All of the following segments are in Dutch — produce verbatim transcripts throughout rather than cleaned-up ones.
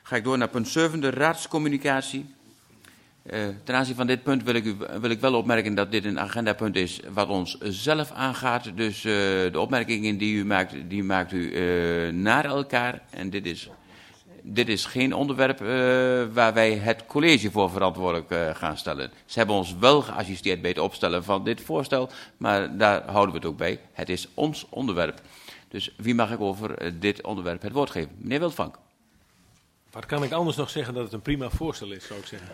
ga ik door naar punt zeven, de raadscommunicatie. Uh, ten aanzien van dit punt wil ik, u, wil ik wel opmerken dat dit een agendapunt is wat ons zelf aangaat. Dus uh, de opmerkingen die u maakt, die maakt u uh, naar elkaar. En dit is, dit is geen onderwerp uh, waar wij het college voor verantwoordelijk uh, gaan stellen. Ze hebben ons wel geassisteerd bij het opstellen van dit voorstel, maar daar houden we het ook bij. Het is ons onderwerp. Dus wie mag ik over uh, dit onderwerp het woord geven? Meneer Wildvank. Wat kan ik anders nog zeggen dat het een prima voorstel is, zou ik zeggen.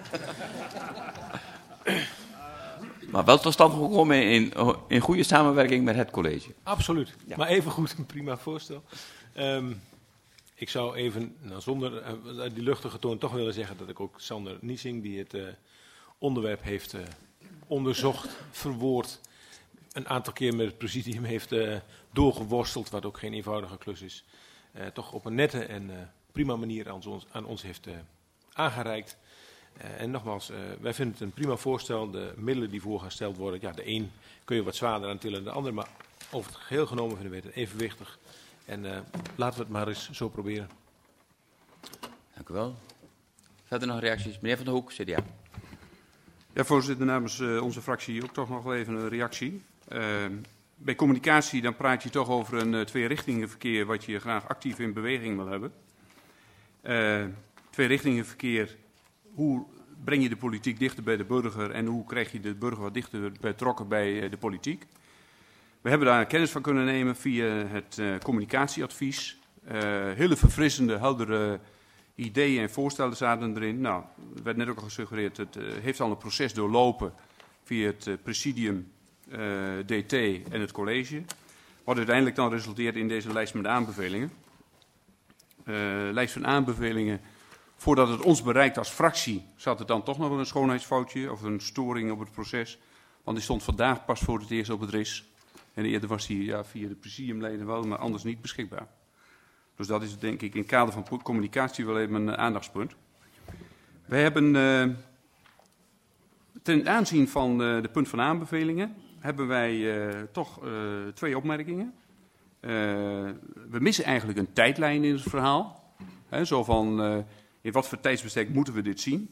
Maar wel tot stand gekomen in, in goede samenwerking met het college. Absoluut, ja. Maar even goed een prima voorstel. Um, ik zou even, nou, zonder uh, die luchtige toon toch willen zeggen dat ik ook Sander Niesing, die het uh, onderwerp heeft uh, onderzocht, verwoord, een aantal keer met het presidium heeft uh, doorgeworsteld, wat ook geen eenvoudige klus is, uh, toch op een nette en... Uh, prima manier aan ons, aan ons heeft uh, aangereikt. Uh, en nogmaals, uh, wij vinden het een prima voorstel. De middelen die voorgesteld worden, ja, de een kun je wat zwaarder aan tillen dan de ander, maar over het geheel genomen vinden we het evenwichtig. En uh, laten we het maar eens zo proberen. Dank u wel. Verder nog reacties? Meneer Van der Hoek, C D A. Ja, voorzitter, namens uh, onze fractie ook toch nog wel even een reactie. Uh, bij communicatie dan praat je toch over een uh, tweerichtingenverkeer wat je graag actief in beweging wil hebben. Uh, tweerichtingenverkeer, hoe breng je de politiek dichter bij de burger en hoe krijg je de burger wat dichter betrokken bij uh, de politiek? We hebben daar kennis van kunnen nemen via het uh, communicatieadvies. Uh, hele verfrissende, heldere ideeën en voorstellen zaten erin. Nou, er werd net ook al gesuggereerd, het uh, heeft al een proces doorlopen via het uh, presidium, uh, D T en het college. Wat uiteindelijk dan resulteert in deze lijst met aanbevelingen. Uh, lijst van aanbevelingen. Voordat het ons bereikt als fractie, zat er dan toch nog een schoonheidsfoutje of een storing op het proces. Want die stond vandaag pas voor het eerst op het R I S. En eerder was die ja, via de presidiumleden wel, maar anders niet beschikbaar. Dus dat is denk ik in het kader van communicatie wel even een aandachtspunt. We hebben uh, ten aanzien van uh, de punt van aanbevelingen, hebben wij uh, toch uh, twee opmerkingen. Uh, we missen eigenlijk een tijdlijn in het verhaal. He, zo van, uh, in wat voor tijdsbestek moeten we dit zien?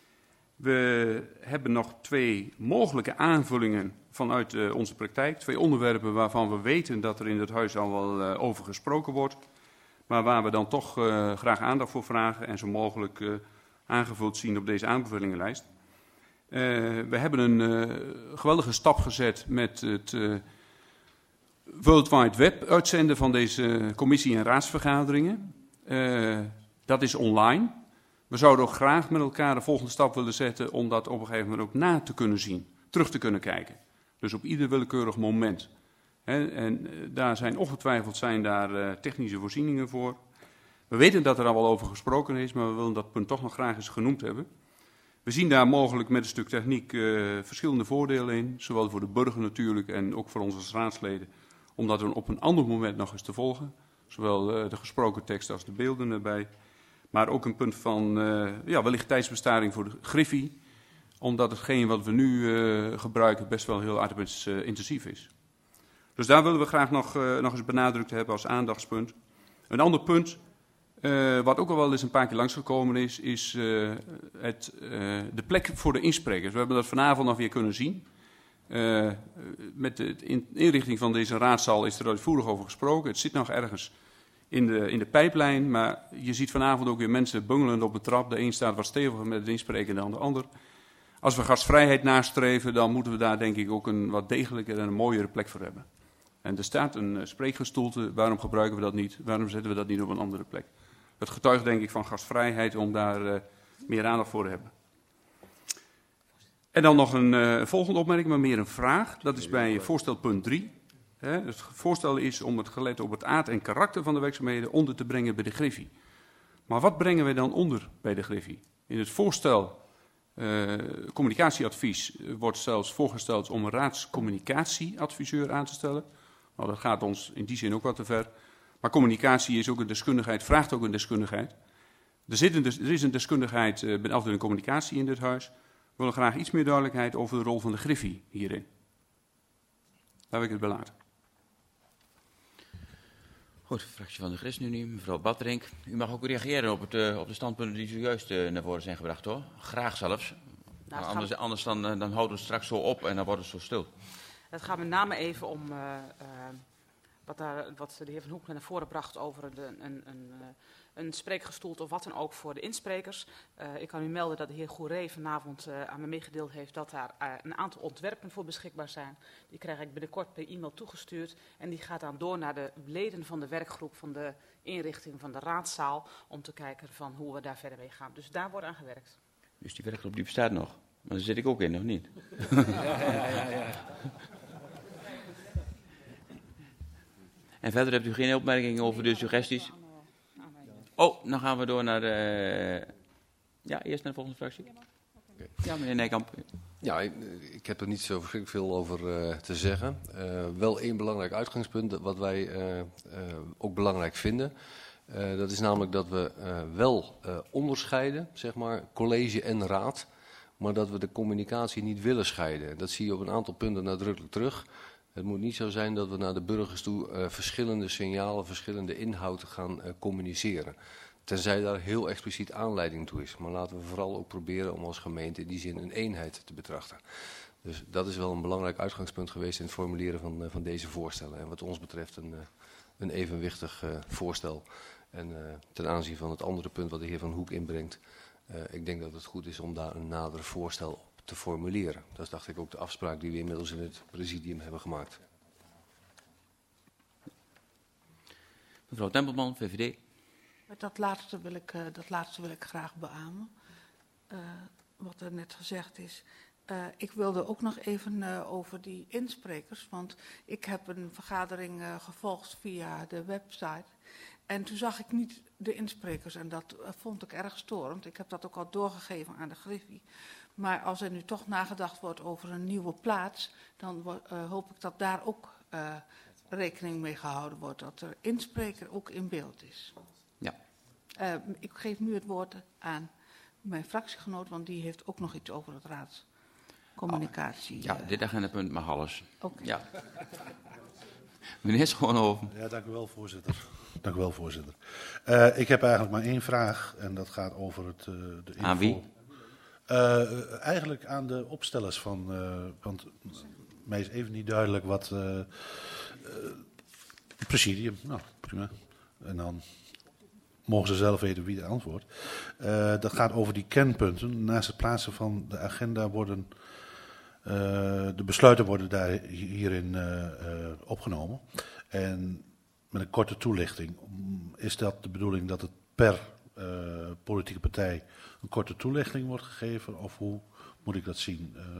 We hebben nog twee mogelijke aanvullingen vanuit uh, onze praktijk. Twee onderwerpen waarvan we weten dat er in het huis al wel uh, over gesproken wordt. Maar waar we dan toch uh, graag aandacht voor vragen en zo mogelijk uh, aangevuld zien op deze aanbevelingenlijst. Uh, we hebben een uh, geweldige stap gezet met het... Uh, World Wide Web uitzenden van deze commissie- en raadsvergaderingen. Uh, dat is online. We zouden ook graag met elkaar de volgende stap willen zetten om dat op een gegeven moment ook na te kunnen zien, terug te kunnen kijken. Dus op ieder willekeurig moment. He, en uh, daar zijn ongetwijfeld zijn daar uh, technische voorzieningen voor. We weten dat er al wel over gesproken is, maar we willen dat punt toch nog graag eens genoemd hebben. We zien daar mogelijk met een stuk techniek uh, verschillende voordelen in, zowel voor de burger natuurlijk en ook voor ons als raadsleden. Om dat op een ander moment nog eens te volgen. Zowel uh, de gesproken tekst als de beelden erbij. Maar ook een punt van uh, ja, wellicht tijdsbestaring voor de Griffie. Omdat hetgeen wat we nu uh, gebruiken best wel heel arbeidsintensief is. Dus daar willen we graag nog, uh, nog eens benadrukt hebben als aandachtspunt. Een ander punt, uh, wat ook al wel eens een paar keer langsgekomen is, is uh, het, uh, de plek voor de insprekers. We hebben dat vanavond nog weer kunnen zien. Uh, met de inrichting van deze raadzaal is er uitvoerig over gesproken. Het zit nog ergens in de, in de pijplijn, maar je ziet vanavond ook weer mensen bungelend op de trap. De een staat wat steviger met het inspreken dan de ander. Als we gastvrijheid nastreven, dan moeten we daar denk ik ook een wat degelijker en een mooiere plek voor hebben. En er staat een uh, spreekgestoelte, waarom gebruiken we dat niet? Waarom zetten we dat niet op een andere plek? Het getuigt denk ik van gastvrijheid om daar uh, meer aandacht voor te hebben. En dan nog een uh, volgende opmerking, maar meer een vraag. Dat is bij voorstel punt drie. Hè, het voorstel is om het gelet op het aard en karakter van de werkzaamheden onder te brengen bij de Griffie. Maar wat brengen wij dan onder bij de Griffie? In het voorstel uh, communicatieadvies wordt zelfs voorgesteld om een raadscommunicatieadviseur aan te stellen. Nou, dat gaat ons in die zin ook wat te ver. Maar communicatie is ook een deskundigheid, vraagt ook een deskundigheid. Er, zit een, er is een deskundigheid uh, bij de afdeling communicatie in dit huis. We willen graag iets meer duidelijkheid over de rol van de Griffie hierin. Daar wil ik het bij laten. Goed, fractie van de ChristenUnie, mevrouw Badrink. U mag ook reageren op, het, uh, op de standpunten die zojuist uh, naar voren zijn gebracht, hoor. Graag zelfs. Nou, anders we... anders dan, uh, dan houden we het straks zo op en dan wordt het zo stil. Het gaat met name even om uh, uh, wat, daar, wat de heer Van Hoek naar voren bracht over de, een, een, uh, een spreekgestoelte of wat dan ook voor de insprekers. Uh, ik kan u melden dat de heer Goeree vanavond uh, aan me meegedeeld heeft dat daar uh, een aantal ontwerpen voor beschikbaar zijn. Die krijg ik binnenkort per e-mail toegestuurd en die gaat dan door naar de leden van de werkgroep van de inrichting van de raadzaal om te kijken van hoe we daar verder mee gaan. Dus daar wordt aan gewerkt. Dus die werkgroep die bestaat nog? Maar daar zit ik ook in, of niet? Ja, ja, ja, ja. En verder hebt u geen opmerkingen over de suggesties? Oh, dan gaan we door naar de... Ja, eerst naar de volgende fractie. Okay. Ja, meneer Nijkamp. Ja, ik, ik heb er niet zo verschrikkelijk veel over uh, te zeggen. Uh, wel één belangrijk uitgangspunt, wat wij uh, uh, ook belangrijk vinden. Uh, dat is namelijk dat we uh, wel uh, onderscheiden, zeg maar, college en raad. Maar dat we de communicatie niet willen scheiden. Dat zie je op een aantal punten nadrukkelijk terug. Het moet niet zo zijn dat we naar de burgers toe uh, verschillende signalen, verschillende inhouden gaan uh, communiceren. Tenzij daar heel expliciet aanleiding toe is. Maar laten we vooral ook proberen om als gemeente in die zin een eenheid te betrachten. Dus dat is wel een belangrijk uitgangspunt geweest in het formuleren van, uh, van deze voorstellen. En wat ons betreft een, uh, een evenwichtig uh, voorstel. En uh, ten aanzien van het andere punt wat de heer Van Hoek inbrengt. Uh, ik denk dat het goed is om daar een nader voorstel op te formuleren. Dat is, dacht ik, ook de afspraak die we inmiddels in het presidium hebben gemaakt. Mevrouw Tempelman, V V D. Dat laatste wil ik, uh, dat laatste wil ik graag beamen. Uh, wat er net gezegd is. Uh, ik wilde ook nog even uh, over die insprekers. Want ik heb een vergadering uh, gevolgd via de website. En toen zag ik niet de insprekers. En dat uh, vond ik erg storend. Ik heb dat ook al doorgegeven aan de Griffie. Maar als er nu toch nagedacht wordt over een nieuwe plaats, dan uh, hoop ik dat daar ook uh, rekening mee gehouden wordt. Dat er inspreker ook in beeld is. Ja. Uh, ik geef nu het woord aan mijn fractiegenoot, want die heeft ook nog iets over het raadscommunicatie. Oh, ja, uh, dit agendapunt mag alles. Okay. Ja. Meneer Schoonhoven. Ja, dank u wel, voorzitter. Dank u wel, voorzitter. Uh, ik heb eigenlijk maar één vraag en dat gaat over het, uh, de info. Aan wie? Uh, eigenlijk aan de opstellers van, uh, want mij is even niet duidelijk wat uh, uh, het presidium, nou prima, en dan mogen ze zelf weten wie de antwoord. Uh, dat gaat over die kernpunten. Naast het plaatsen van de agenda worden, uh, de besluiten worden daar hierin uh, uh, opgenomen. En met een korte toelichting, is dat de bedoeling dat het per uh, politieke partij een korte toelichting wordt gegeven? Of hoe moet ik dat zien? Uh...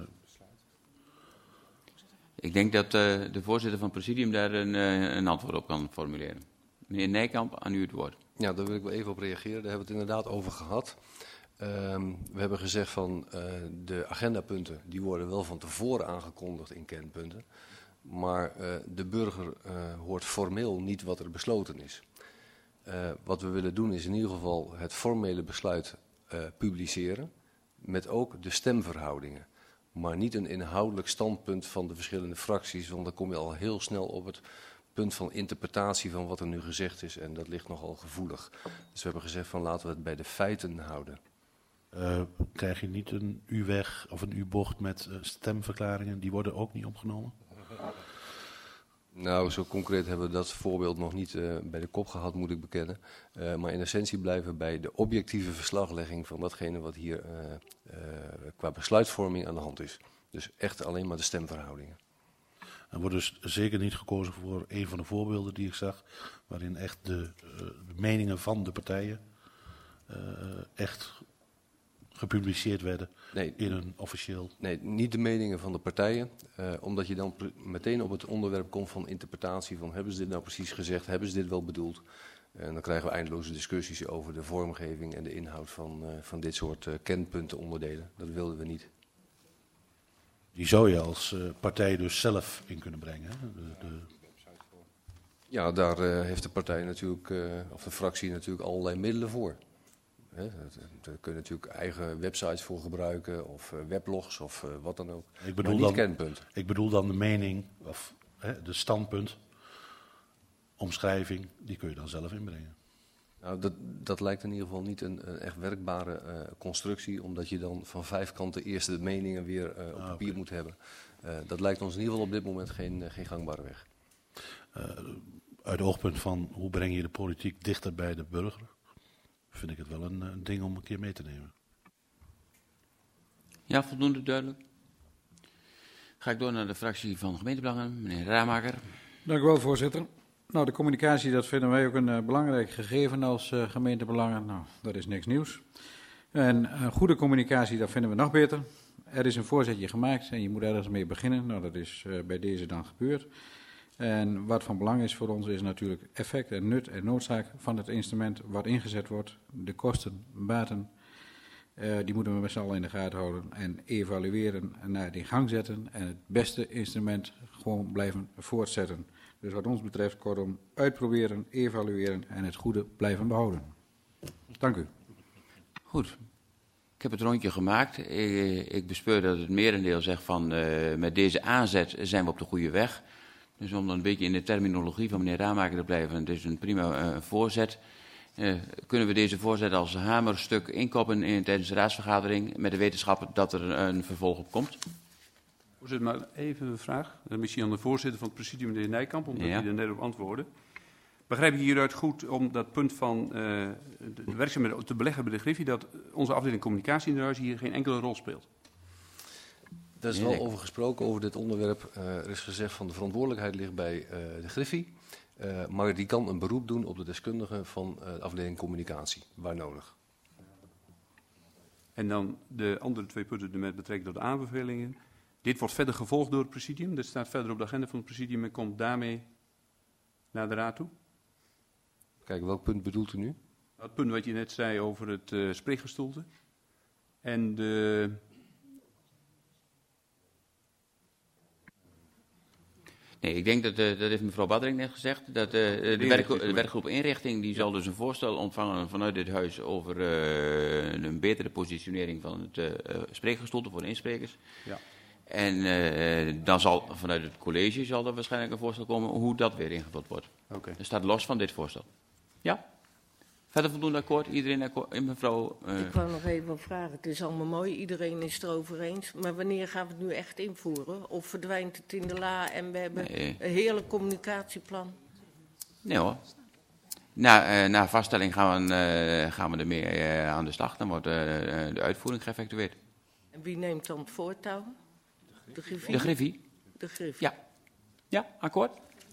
Ik denk dat uh, de voorzitter van het presidium daar een, uh, een antwoord op kan formuleren. Meneer Nijkamp, aan u het woord. Ja, daar wil ik wel even op reageren. Daar hebben we het inderdaad over gehad. Um, we hebben gezegd van uh, de agendapunten, die worden wel van tevoren aangekondigd in kernpunten. Maar uh, de burger uh, hoort formeel niet wat er besloten is. Uh, wat we willen doen is in ieder geval het formele besluit uh, publiceren. Met ook de stemverhoudingen. Maar niet een inhoudelijk standpunt van de verschillende fracties. Want dan kom je al heel snel op het punt van interpretatie van wat er nu gezegd is. En dat ligt nogal gevoelig. Dus we hebben gezegd van laten we het bij de feiten houden. Uh, krijg je niet een U-weg of een U-bocht met uh, stemverklaringen? Die worden ook niet opgenomen? Nou, zo concreet hebben we dat voorbeeld nog niet uh, bij de kop gehad, moet ik bekennen. Uh, maar in essentie blijven we bij de objectieve verslaglegging van datgene wat hier uh, uh, qua besluitvorming aan de hand is. Dus echt alleen maar de stemverhoudingen. Er wordt dus zeker niet gekozen voor een van de voorbeelden die ik zag, waarin echt de, uh, de meningen van de partijen uh, echt gepubliceerd werden nee, in een officieel... Nee, niet de meningen van de partijen, uh, omdat je dan meteen op het onderwerp komt van interpretatie van hebben ze dit nou precies gezegd, hebben ze dit wel bedoeld. En dan krijgen we eindeloze discussies over de vormgeving en de inhoud van, uh, van dit soort uh, kernpunten onderdelen. Dat wilden we niet. Die zou je als uh, partij dus zelf in kunnen brengen, hè? De, de... Ja, daar uh, heeft de partij natuurlijk, uh, of de fractie natuurlijk allerlei middelen voor. He, daar kun je natuurlijk eigen websites voor gebruiken, of uh, weblogs, of uh, wat dan ook. Ik bedoel maar niet dan, kernpunt. Ik bedoel dan de mening, of hè, de standpunt, omschrijving, die kun je dan zelf inbrengen. Nou, dat, dat lijkt in ieder geval niet een, een echt werkbare uh, constructie, omdat je dan van vijf kanten eerst de meningen weer uh, op ah, papier okay. moet hebben. Uh, dat lijkt ons in ieder geval op dit moment geen, uh, geen gangbare weg. Uh, uit het oogpunt van hoe breng je de politiek dichter bij de burger, vind ik het wel een, een ding om een keer mee te nemen. Ja, voldoende duidelijk. Ga ik door naar de fractie van gemeentebelangen, meneer Ramaker. Dank u wel, voorzitter. Nou, de communicatie, dat vinden wij ook een uh, belangrijk gegeven als uh, gemeentebelangen. Nou, dat is niks nieuws. En uh, goede communicatie, dat vinden we nog beter. Er is een voorzetje gemaakt en je moet ergens mee beginnen. Nou, dat is uh, bij deze dan gebeurd. En wat van belang is voor ons is natuurlijk effect en nut en noodzaak van het instrument wat ingezet wordt. De kosten, baten, uh, die moeten we met z'n allen in de gaten houden en evalueren en naar die gang zetten. En het beste instrument gewoon blijven voortzetten. Dus wat ons betreft, kortom, uitproberen, evalueren en het goede blijven behouden. Dank u. Goed. Ik heb het rondje gemaakt. Ik, ik bespeur dat het merendeel zegt van uh, met deze aanzet zijn we op de goede weg. Dus om dan een beetje in de terminologie van meneer Ramaker te blijven, het is een prima uh, voorzet. Uh, kunnen we deze voorzet als hamerstuk inkoppen in, tijdens de raadsvergadering met de wetenschap dat er een vervolg op komt? Voorzitter, maar even een vraag. Misschien aan de voorzitter van het presidium, meneer Nijkamp, omdat ja. hij er net op antwoordde. Begrijp ik hieruit goed om dat punt van uh, de, de werkzaamheden te beleggen bij de Griffie, dat onze afdeling communicatie in de huis hier geen enkele rol speelt? Daar is wel over gesproken, over dit onderwerp. Uh, er is gezegd van de verantwoordelijkheid ligt bij uh, de Griffie. Uh, maar die kan een beroep doen op de deskundigen van uh, de afdeling communicatie, waar nodig. En dan de andere twee punten met betrekking tot de aanbevelingen. Dit wordt verder gevolgd door het presidium. Dit staat verder op de agenda van het presidium en komt daarmee naar de raad toe. Kijk, welk punt bedoelt u nu? Het punt wat je net zei over het uh, spreekgestoelte. En de... Nee, ik denk dat, uh, dat heeft mevrouw Baddering net gezegd, dat uh, de, de, werkgroep, de werkgroep inrichting die zal dus een voorstel ontvangen vanuit dit huis over uh, een betere positionering van het uh, spreekgestoelte voor de insprekers. Ja. En uh, dan zal vanuit het college zal er waarschijnlijk een voorstel komen hoe dat weer ingevuld wordt. Okay. Dat staat los van dit voorstel. Ja? Verder voldoende akkoord? Iedereen akkoord? Mevrouw... Uh... Ik wou nog even vragen. Het is allemaal mooi, iedereen is het erover eens. Maar wanneer gaan we het nu echt invoeren? Of verdwijnt het in de la en we hebben nee. een heerlijk communicatieplan? Nee hoor. Na, uh, na vaststelling gaan we, uh, gaan we ermee uh, aan de slag. Dan wordt uh, de uitvoering geëffectueerd. En wie neemt dan het voortouw? De Griffie? De Griffie. De Griffie. Ja. Ja, akkoord?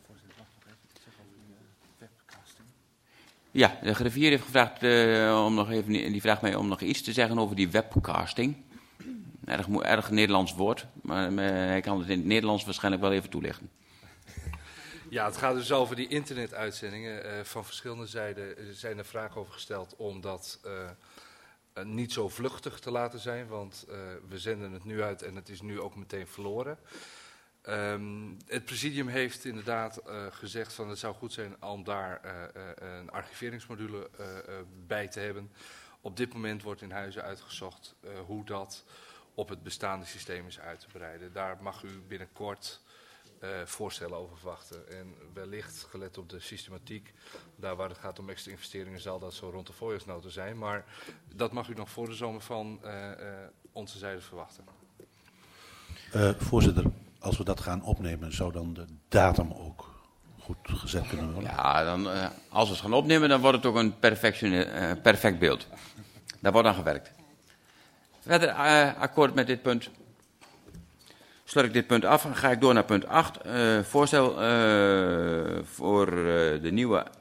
Ja, de griffier heeft gevraagd uh, om nog even, die vraagt mij om nog iets te zeggen over die webcasting. Erg, erg Nederlands woord, maar uh, hij kan het in het Nederlands waarschijnlijk wel even toelichten. Ja, het gaat dus over die internetuitzendingen. Uh, van verschillende zijden zijn er vragen over gesteld om dat uh, uh, niet zo vluchtig te laten zijn. Want uh, we zenden het nu uit en het is nu ook meteen verloren. Um, het presidium heeft inderdaad uh, gezegd van het zou goed zijn om daar uh, uh, een archiveringsmodule uh, uh, bij te hebben. Op dit moment wordt in huizen uitgezocht uh, hoe dat op het bestaande systeem is uit te breiden. Daar mag u binnenkort uh, voorstellen over verwachten. En wellicht, gelet op de systematiek, daar waar het gaat om extra investeringen, zal dat zo rond de voorjaarsnota zijn. Maar dat mag u nog voor de zomer van uh, uh, onze zijde verwachten. Uh, voorzitter. Als we dat gaan opnemen, zou dan de datum ook goed gezet kunnen worden? Ja, dan, uh, als we het gaan opnemen, dan wordt het ook een uh, perfect beeld. Daar wordt aan gewerkt. Verder uh, akkoord met dit punt. Sluit ik dit punt af en ga ik door naar punt acht. Uh, voorstel uh, voor uh, de nieuwe